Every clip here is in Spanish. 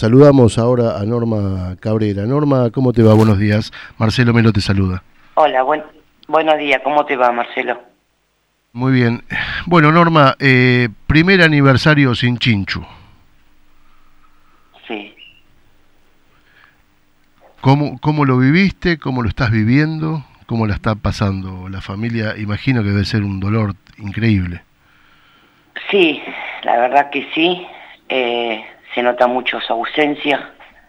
Saludamos ahora a Norma Cabrera. Norma, ¿cómo te va? Buenos días. Marcelo Melo te saluda. Hola, buenos días. ¿Cómo te va, Marcelo? Muy bien. Bueno, Norma, primer aniversario sin Chinchu. Sí. ¿Cómo lo viviste? ¿Cómo lo estás viviendo? ¿Cómo la está pasando la familia? Imagino que debe ser un dolor increíble. Sí, la verdad que sí. Se nota mucho su ausencia.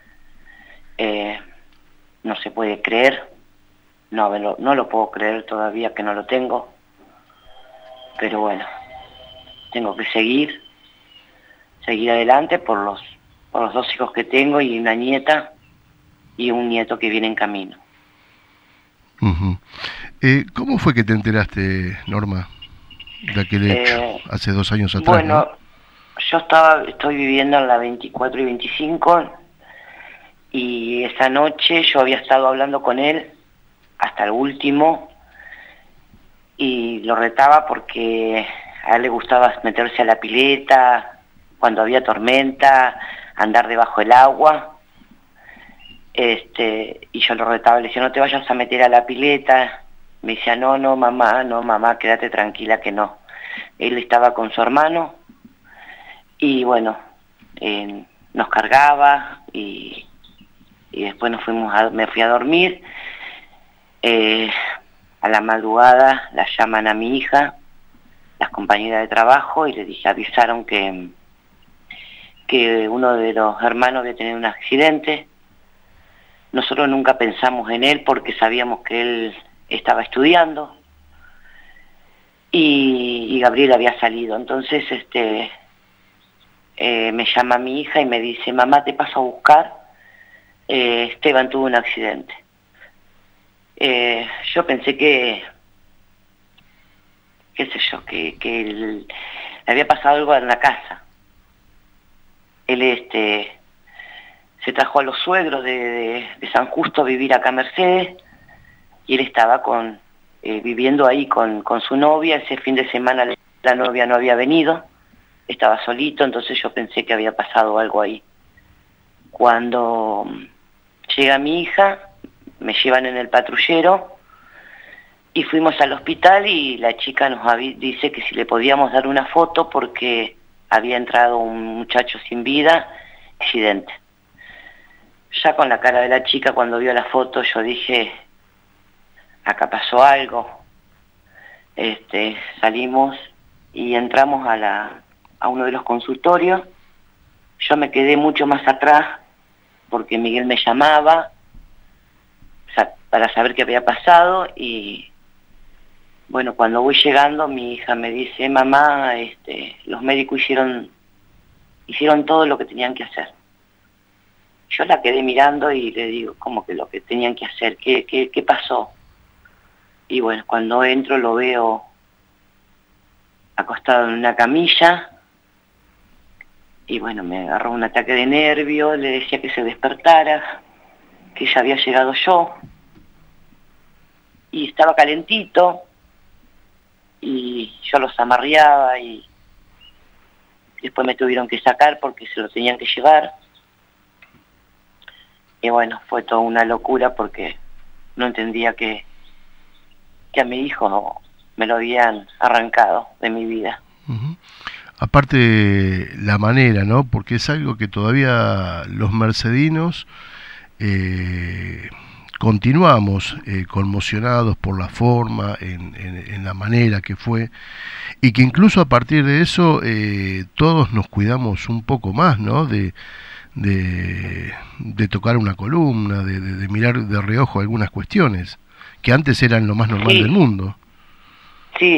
No se puede creer. No lo puedo creer todavía que no lo tengo. Pero bueno, tengo que seguir adelante por los dos hijos que tengo y una nieta y un nieto que viene en camino. Uh-huh. ¿Cómo fue que te enteraste, Norma, de aquel hecho hace 2 años atrás? Bueno, ¿no? yo estoy viviendo en la 24 y 25 y esa noche yo había estado hablando con él hasta el último y lo retaba porque a él le gustaba meterse a la pileta cuando había tormenta, andar debajo del agua. Y yo lo retaba, le decía, no te vayas a meter a la pileta. Me decía, no mamá, quédate tranquila que no. Él estaba con su hermano y bueno, nos cargaba y después me fui a dormir. A la madrugada la llaman a mi hija, las compañeras de trabajo, y le dije, avisaron que uno de los hermanos había tenido un accidente. Nosotros nunca pensamos en él porque sabíamos que él estaba estudiando y Gabriel había salido. Entonces me llama mi hija y me dice, mamá, te paso a buscar, Esteban tuvo un accidente. Yo pensé que le había pasado algo en la casa. Él se trajo a los suegros de San Justo a vivir acá a Mercedes y él estaba viviendo ahí con su novia. Ese fin de semana la novia no había venido, estaba solito, entonces yo pensé que había pasado algo ahí. Cuando llega mi hija, me llevan en el patrullero y fuimos al hospital y la chica dice que si le podíamos dar una foto porque había entrado un muchacho sin vida, accidente. Ya con la cara de la chica, cuando vio la foto, yo dije, acá pasó algo. Salimos y entramos a uno de los consultorios. Yo me quedé mucho más atrás porque Miguel me llamaba para saber qué había pasado y bueno, cuando voy llegando mi hija me dice, mamá, los médicos hicieron todo lo que tenían que hacer. Yo la quedé mirando y le digo, ¿cómo que lo que tenían que hacer? ¿Qué pasó? Y bueno, cuando entro lo veo acostado en una camilla y bueno, me agarró un ataque de nervio, le decía que se despertara, que ya había llegado yo y estaba calentito y yo los amarreaba y después me tuvieron que sacar porque se lo tenían que llevar. Y bueno, fue toda una locura porque no entendía que a mi hijo me lo habían arrancado de mi vida. Uh-huh. Aparte la manera, ¿no? Porque es algo que todavía los mercedinos continuamos conmocionados por la forma, en la manera que fue, y que incluso a partir de eso todos nos cuidamos un poco más, ¿no? De tocar una columna, de mirar de reojo algunas cuestiones que antes eran lo más normal del mundo. Sí.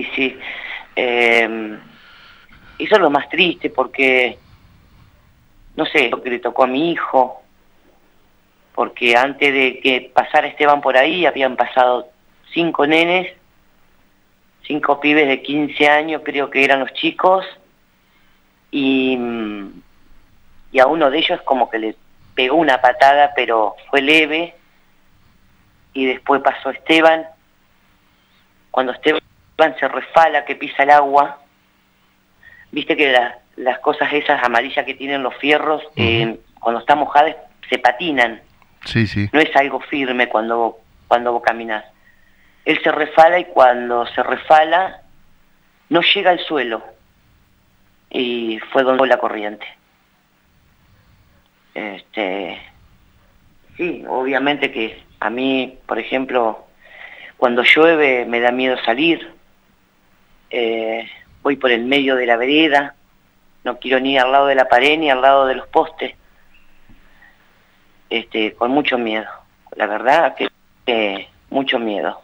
Eso es lo más triste porque, no sé, lo que le tocó a mi hijo, porque antes de que pasara Esteban por ahí habían pasado 5 nenes, 5 pibes de 15 años, creo que eran los chicos, y a uno de ellos como que le pegó una patada, pero fue leve, y después pasó Esteban. Cuando Esteban se resfala, que pisa el agua, viste que las cosas esas amarillas que tienen los fierros, cuando está mojada se patinan, Sí, sí. no es algo firme cuando vos caminás. Él se resfala y cuando se resfala no llega al suelo, y fue donde la corriente. Sí, obviamente que a mí, por ejemplo, cuando llueve me da miedo salir, voy por el medio de la vereda, no quiero ni al lado de la pared ni al lado de los postes, con mucho miedo, la verdad que mucho miedo.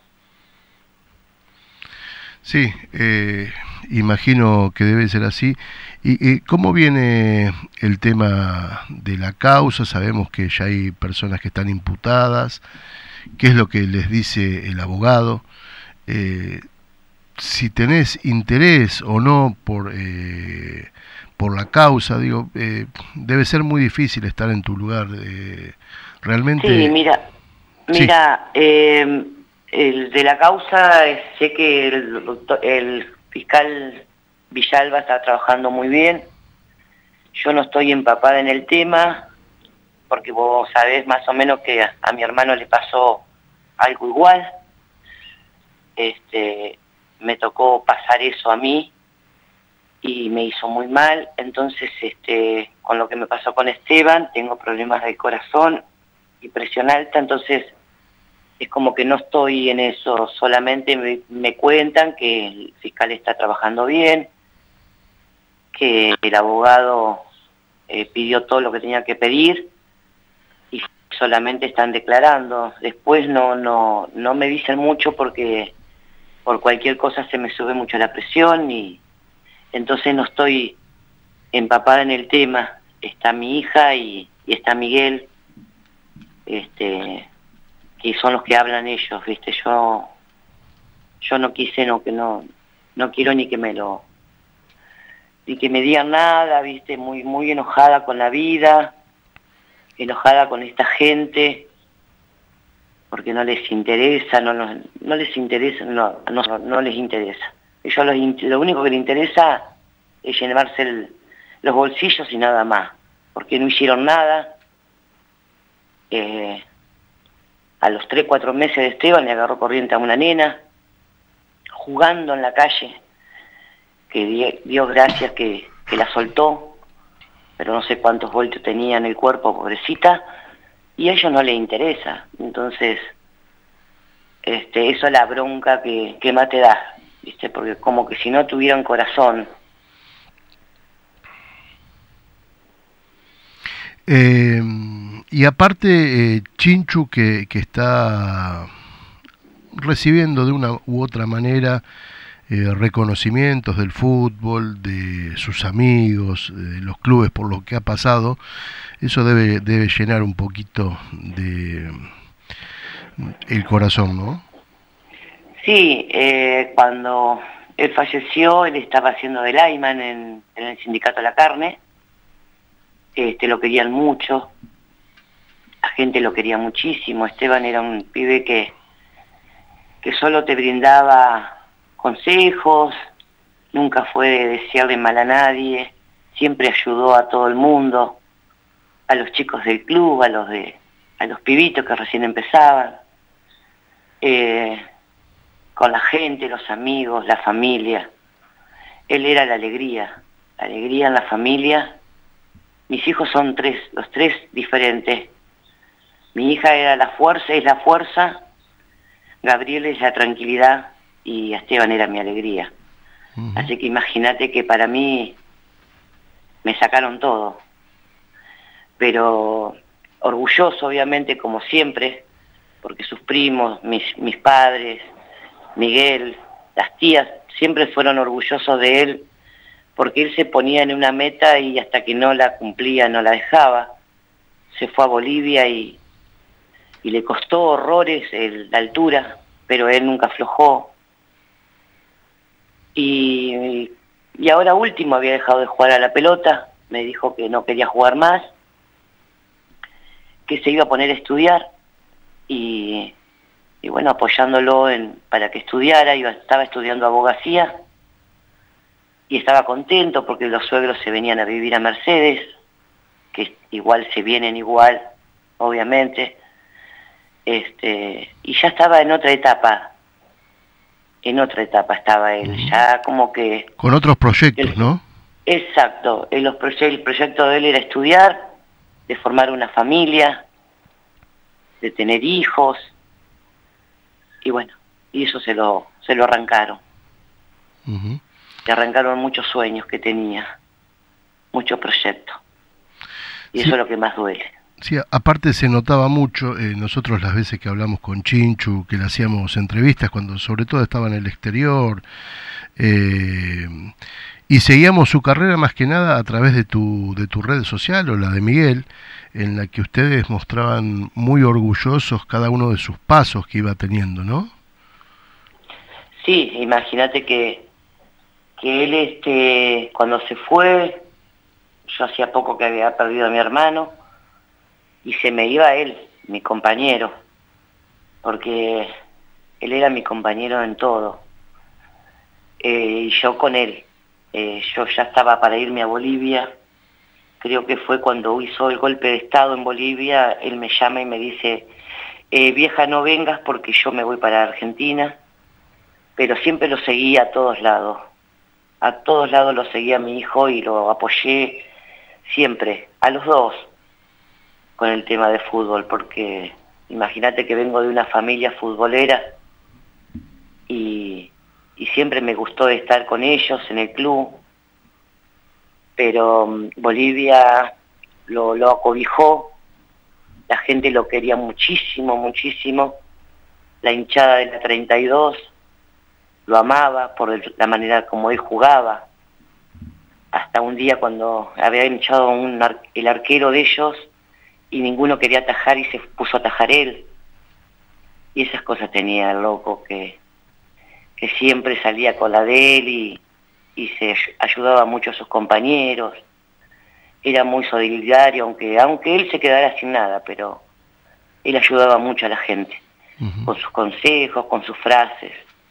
Sí, imagino que debe ser así. ¿Y cómo viene el tema de la causa? Sabemos que ya hay personas que están imputadas. ¿Qué es lo que les dice el abogado? Eh, si tenés interés o no por la causa, digo, debe ser muy difícil estar en tu lugar. Realmente... Sí, Sí. mira, el de la causa, sé que el fiscal Villalba está trabajando muy bien. Yo no estoy empapada en el tema, porque vos sabés más o menos que a mi hermano le pasó algo igual. Me tocó pasar eso a mí y me hizo muy mal. Entonces, con lo que me pasó con Esteban, tengo problemas del corazón y presión alta, entonces es como que no estoy en eso, solamente me cuentan que el fiscal está trabajando bien, que el abogado pidió todo lo que tenía que pedir y solamente están declarando. Después no me dicen mucho porque por cualquier cosa se me sube mucho la presión y entonces no estoy empapada en el tema. Está mi hija y está Miguel, que son los que hablan ellos, ¿viste? Yo no quise, no quiero ni que ni que me digan nada, ¿viste? Muy enojada con la vida, enojada con esta gente, porque no les interesa, no les interesa, no les interesa. Lo único que les interesa es llenarse los bolsillos y nada más, porque no hicieron nada. A los 3, 4 meses de Esteban le agarró corriente a una nena, jugando en la calle, que Dios gracias que la soltó, pero no sé cuántos voltios tenía en el cuerpo, pobrecita, y a ellos no les interesa. Entonces, eso es la bronca que más te da, ¿viste? Porque como que si no tuvieran corazón. Y aparte, Chinchu que está recibiendo de una u otra manera reconocimientos del fútbol, de sus amigos, de los clubes por lo que ha pasado, eso debe llenar un poquito de el corazón, ¿no? Sí, cuando él falleció, él estaba haciendo de lineman en el sindicato de la carne, lo querían mucho, la gente lo quería muchísimo. Esteban era un pibe que solo te brindaba consejos, nunca fue de desearle mal a nadie, siempre ayudó a todo el mundo, a los chicos del club, a los pibitos que recién empezaban, con la gente, los amigos, la familia. Él era la alegría en la familia. Mis hijos son los tres diferentes. Mi hija era la fuerza, es la fuerza, Gabriel es la tranquilidad y Esteban era mi alegría. Uh-huh. Así que imagínate que para mí me sacaron todo. Pero orgulloso, obviamente, como siempre, porque sus primos, mis padres, Miguel, las tías, siempre fueron orgullosos de él, porque él se ponía en una meta y hasta que no la cumplía, no la dejaba. Se fue a Bolivia y le costó horrores la altura, pero él nunca aflojó. Y ahora último había dejado de jugar a la pelota, me dijo que no quería jugar más, que se iba a poner a estudiar y bueno, apoyándolo para que estudiara. Estaba estudiando abogacía y estaba contento porque los suegros se venían a vivir a Mercedes, que igual se vienen igual, obviamente, y ya estaba en otra etapa estaba él, ya como que... Con otros proyectos, ¿no? Exacto, el proyecto de él era estudiar, de formar una familia, de tener hijos, y bueno, y eso se lo arrancaron. Le arrancaron muchos sueños que tenía, muchos proyectos, y sí, eso es lo que más duele. Sí, aparte se notaba mucho, nosotros las veces que hablamos con Chinchu, que le hacíamos entrevistas, cuando sobre todo estaba en el exterior, y seguíamos su carrera más que nada a través de tu red social o la de Miguel, en la que ustedes mostraban muy orgullosos cada uno de sus pasos que iba teniendo, ¿no? Sí, imagínate que él, cuando se fue, yo hacía poco que había perdido a mi hermano, y se me iba él, mi compañero, porque él era mi compañero en todo, y yo con él. Yo ya estaba para irme a Bolivia, creo que fue cuando hizo el golpe de Estado en Bolivia, él me llama y me dice, vieja, no vengas porque yo me voy para Argentina, pero siempre lo seguía a todos lados lo seguía a mi hijo y lo apoyé siempre, a los dos, con el tema de fútbol, porque imagínate que vengo de una familia futbolera y siempre me gustó estar con ellos en el club, pero Bolivia lo acobijó, la gente lo quería muchísimo, muchísimo, la hinchada de la 32 lo amaba por la manera como él jugaba, hasta un día cuando había hinchado el arquero de ellos y ninguno quería atajar y se puso a atajar él, y esas cosas tenía el loco que siempre salía con la de él y se ayudaba mucho a sus compañeros, era muy solidario, aunque él se quedara sin nada, pero él ayudaba mucho a la gente, con sus consejos, con sus frases.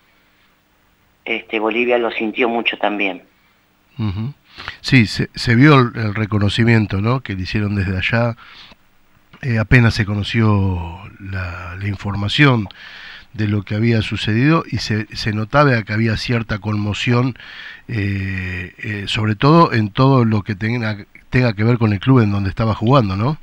Bolivia lo sintió mucho también. Sí, se vio el reconocimiento, ¿no?, que le hicieron desde allá. Apenas se conoció la información de lo que había sucedido y se notaba que había cierta conmoción, sobre todo en todo lo que tenga que ver con el club en donde estaba jugando, ¿no?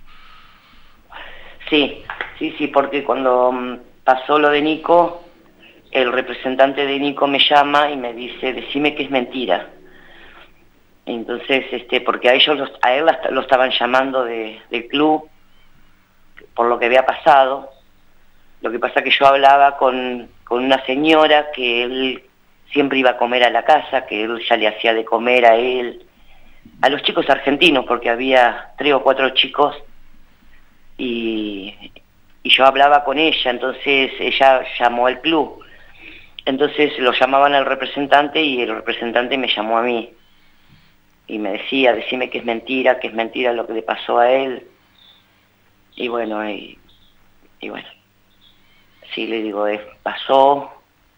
Sí, porque cuando pasó lo de Nico, el representante de Nico me llama y me dice, decime que es mentira. Entonces, porque a él lo estaban llamando del club por lo que había pasado. Lo que pasa que yo hablaba con una señora que él siempre iba a comer a la casa, que él ya le hacía de comer a él, a los chicos argentinos, porque había 3 o 4 chicos, y yo hablaba con ella, entonces ella llamó al club. Entonces lo llamaban al representante y el representante me llamó a mí. Y me decía, decime que es mentira lo que le pasó a él. Y bueno, sí, le digo, pasó,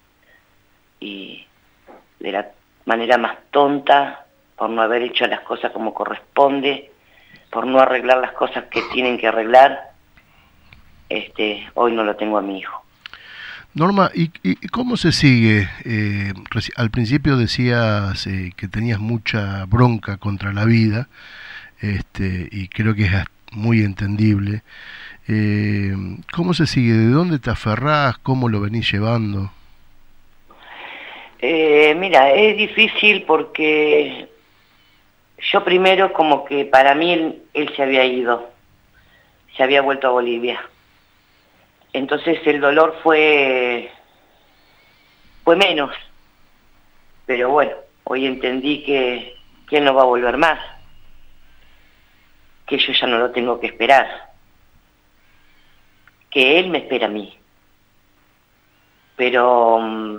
y de la manera más tonta, por no haber hecho las cosas como corresponde, por no arreglar las cosas que tienen que arreglar, hoy no lo tengo a mi hijo. Norma, ¿y cómo se sigue? Al principio decías que tenías mucha bronca contra la vida, y creo que es muy entendible. ¿Cómo se sigue? ¿De dónde te aferrás? ¿Cómo lo venís llevando? Mira, es difícil porque yo primero como que para mí él se había ido, se había vuelto a Bolivia. Entonces el dolor fue menos, pero bueno, hoy entendí que él no va a volver más, que yo ya no lo tengo que esperar, que él me espera a mí. Pero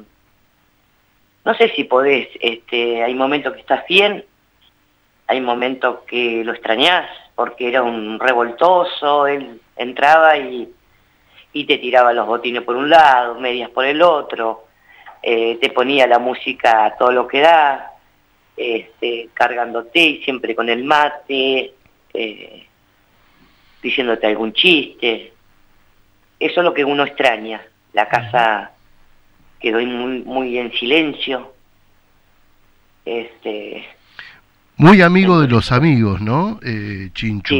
no sé si podés, hay momentos que estás bien, hay momentos que lo extrañás, porque era un revoltoso, él entraba y te tiraba los botines por un lado, medias por el otro, te ponía la música a todo lo que da, cargándote y siempre con el mate, diciéndote algún chiste. Eso es lo que uno extraña. La casa quedó muy, muy en silencio. Muy amigo de los amigos, ¿no, Chinchu?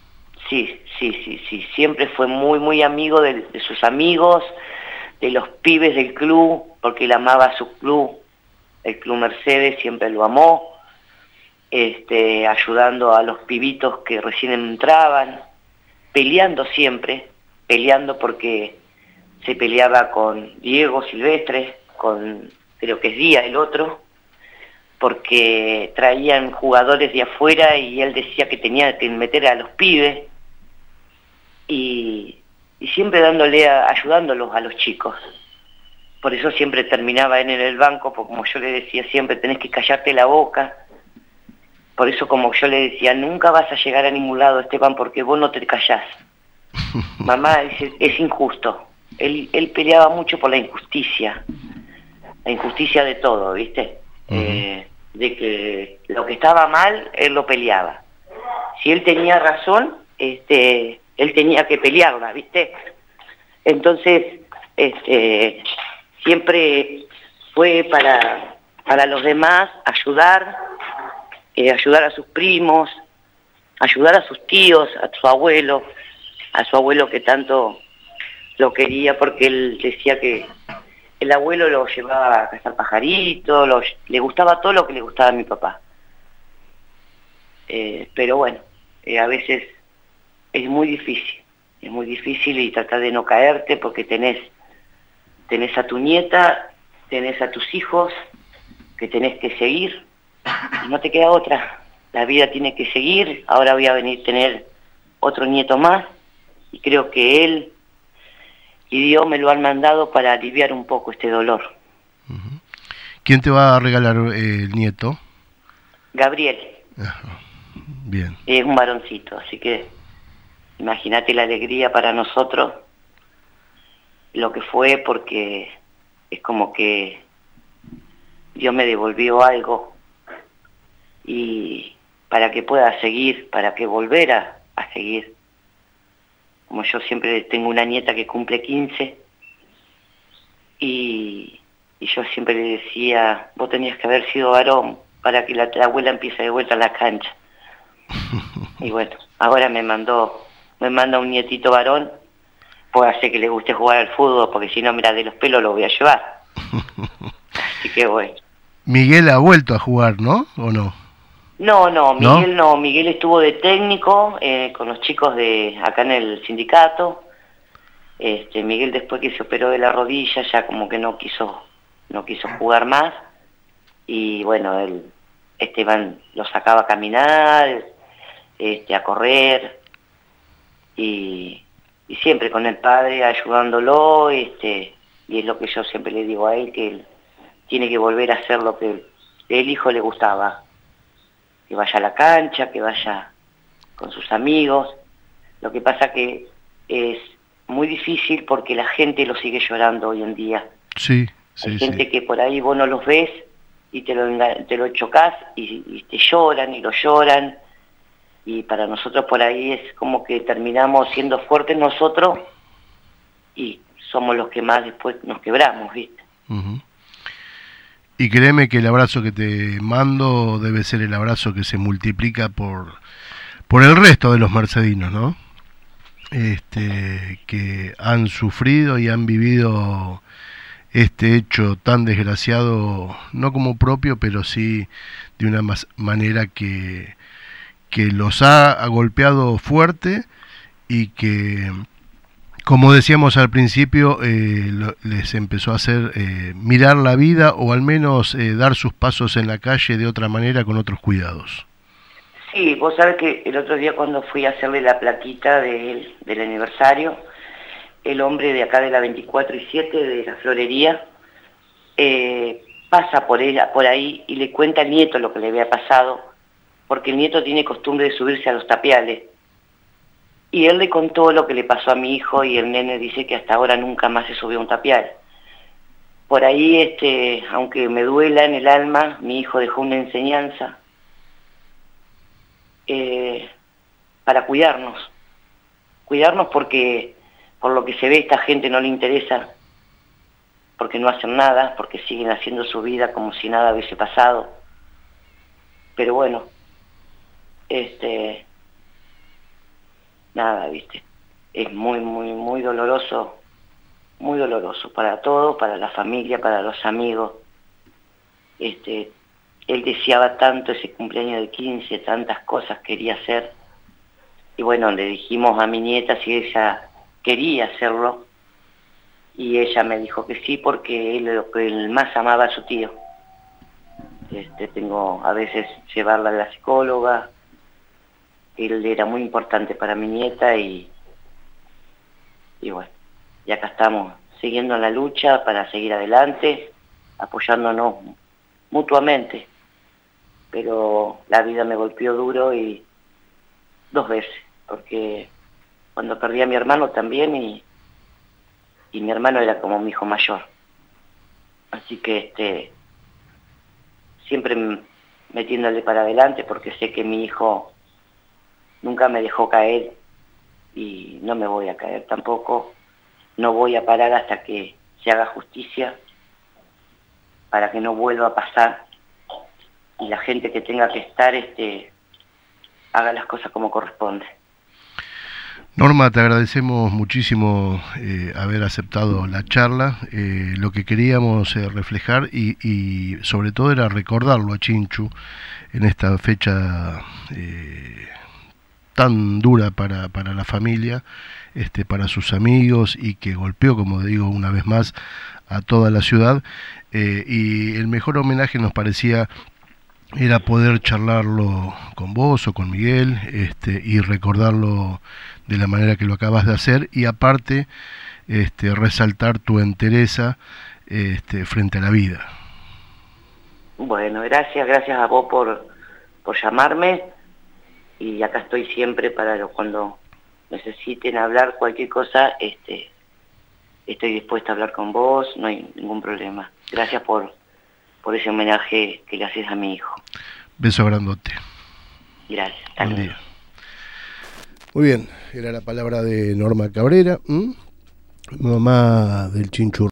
Sí. Siempre fue muy, muy amigo de sus amigos, de los pibes del club, porque él amaba su club, el Club Mercedes, siempre lo amó, ayudando a los pibitos que recién entraban, peleando siempre, peleando porque se peleaba con Diego Silvestre, con, creo que es Díaz el otro, porque traían jugadores de afuera y él decía que tenía que meter a los pibes, y siempre ayudándolos a los chicos. Por eso siempre terminaba él en el banco, porque como yo le decía siempre, tenés que callarte la boca. Por eso como yo le decía, nunca vas a llegar a ningún lado, Esteban, porque vos no te callás. Mamá dice, es injusto. Él peleaba mucho por la injusticia de todo, ¿viste? De que lo que estaba mal, él lo peleaba. Si él tenía razón, él tenía que pelearla, ¿viste? Entonces, siempre fue para los demás ayudar a sus primos, ayudar a sus tíos, a su abuelo que tanto lo quería, porque él decía que el abuelo lo llevaba a cazar pajaritos, le gustaba todo lo que le gustaba a mi papá. Pero bueno, a veces es muy difícil y tratar de no caerte porque tenés a tu nieta, tenés a tus hijos que tenés que seguir y no te queda otra. La vida tiene que seguir. Ahora voy a venir a tener otro nieto más y creo que él y Dios me lo han mandado para aliviar un poco este dolor. ¿Quién te va a regalar el nieto? Gabriel. Bien. Es un varoncito, así que imagínate la alegría para nosotros, lo que fue, porque es como que Dios me devolvió algo y para que pueda seguir, para que volviera a seguir. Como yo siempre tengo una nieta que cumple 15 y yo siempre le decía, vos tenías que haber sido varón para que la abuela empiece de vuelta a la cancha. Y bueno, ahora me manda un nietito varón, puede hacer que le guste jugar al fútbol, porque si no, mira, de los pelos lo voy a llevar. Así que bueno. Miguel ha vuelto a jugar, ¿no? ¿O no? No, Miguel no. Miguel estuvo de técnico con los chicos de acá en el sindicato. Miguel, después que se operó de la rodilla, ya como que no quiso jugar más. Y bueno, Esteban lo sacaba a caminar, a correr, y siempre con el padre ayudándolo, y es lo que yo siempre le digo a él, que él tiene que volver a hacer lo que el hijo le gustaba, que vaya a la cancha, que vaya con sus amigos. Lo que pasa que es muy difícil porque la gente lo sigue llorando hoy en día. Sí. Hay gente que por ahí vos no los ves y te lo chocás y te lloran y lo lloran, y para nosotros por ahí es como que terminamos siendo fuertes nosotros y somos los que más después nos quebramos, ¿viste? Y créeme que el abrazo que te mando debe ser el abrazo que se multiplica por el resto de los mercedinos, ¿no? Que han sufrido y han vivido este hecho tan desgraciado, no como propio, pero sí de una manera que los ha golpeado fuerte, y que, como decíamos al principio, les empezó a hacer mirar la vida, o al menos dar sus pasos en la calle de otra manera, con otros cuidados. Sí, vos sabés que el otro día cuando fui a hacerle la plaquita del aniversario, el hombre de acá de la 24 y 7 de la florería pasa por ahí y le cuenta al nieto lo que le había pasado, porque el nieto tiene costumbre de subirse a los tapiales. Y él le contó lo que le pasó a mi hijo, y el nene dice que hasta ahora nunca más se subió a un tapial. Por ahí, aunque me duela en el alma, mi hijo dejó una enseñanza para cuidarnos. cuidarnos porque por lo que se ve esta gente no le interesa, porque no hacen nada, porque siguen haciendo su vida como si nada hubiese pasado. Pero bueno, nada, viste, es muy, muy, muy doloroso para todos, para la familia, para los amigos. Él deseaba tanto ese cumpleaños de 15, tantas cosas quería hacer, y bueno, le dijimos a mi nieta si ella quería hacerlo, y ella me dijo que sí, porque él lo que él más amaba a su tío. Tengo a veces llevarla a la psicóloga, él era muy importante para mi nieta, y bueno, y acá estamos, siguiendo en la lucha para seguir adelante, apoyándonos mutuamente. Pero la vida me golpeó duro, y 2 veces, porque cuando perdí a mi hermano también, y mi hermano era como mi hijo mayor. Así que siempre metiéndole para adelante, porque sé que mi hijo nunca me dejó caer, y no me voy a caer tampoco. No voy a parar hasta que se haga justicia, para que no vuelva a pasar, y la gente que tenga que estar haga las cosas como corresponde. Norma, te agradecemos muchísimo haber aceptado la charla. Lo que queríamos reflejar y sobre todo era recordarlo a Chinchu en esta fecha tan dura para la familia, para sus amigos, y que golpeó, como digo una vez más, a toda la ciudad. Y el mejor homenaje nos parecía era poder charlarlo con vos o con Miguel, y recordarlo de la manera que lo acabas de hacer, y aparte resaltar tu entereza frente a la vida. Bueno, gracias a vos por llamarme, y acá estoy siempre para cuando necesiten hablar cualquier cosa, estoy dispuesta a hablar con vos, no hay ningún problema. Gracias por ese homenaje que le haces a mi hijo. Beso grandote. Gracias. Buen día. Muy bien, era la palabra de Norma Cabrera, mamá del Chinchu.